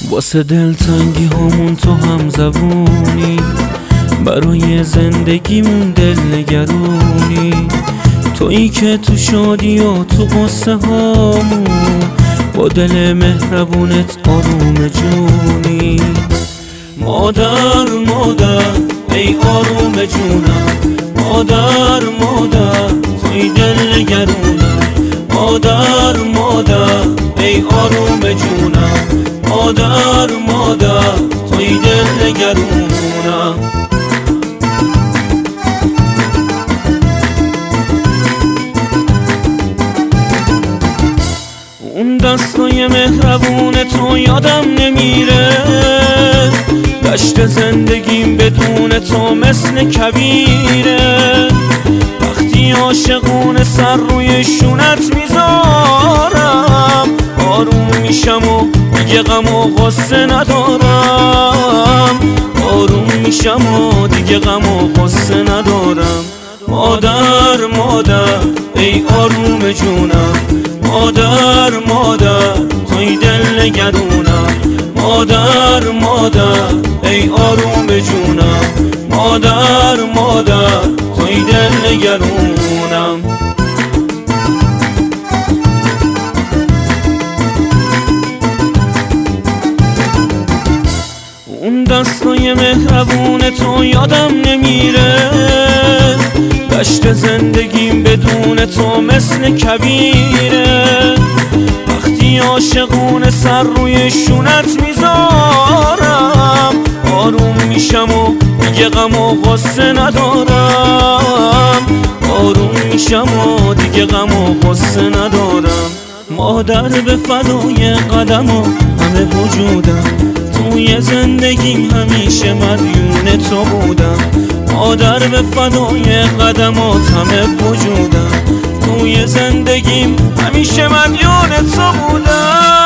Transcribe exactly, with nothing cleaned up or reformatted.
واسه دلتنگی هامون تو هم زبونی، برای زندگیمون دل نگرونی. تویی که تو شادی و تو قصه هامون با دل مهربونت آروم جونی. مادر مادر ای آروم جونم، مادر مادر توی دل نگرونم. مادر مادر ای آروم جونم، مادر مادر توی دل نگرونم. اون دستای مهربون تو یادم نمیره، دشت زندگیم بدون تو مثل کویره. وقتی عاشقون سر روی شونت میذارم آروم میشم و دیگه غم و غصه ندارم. آروم میشم و دیگه غم و غصه ندارم. مادر مادر ای آروم جونم، مادر مادر توی دل نگرونم. مادر مادر ای آروم جونم، مادر مادر توی دل نگرونم. اون دستای مهربون تو یادم نمیره، دشت زندگیم بدون تو مثل کویره. وقتی عاشقون سر روی شونت میذارم آروم میشم و دیگه غم و غصه ندارم. آروم میشم و دیگه غم و غصه ندارم. مادر به فدای قدم و همه وجودم، توی زندگیم همیشه مدیون تو بودم. مادر به فدای قدمات همه وجودم، توی زندگیم همیشه مدیون تو بودم.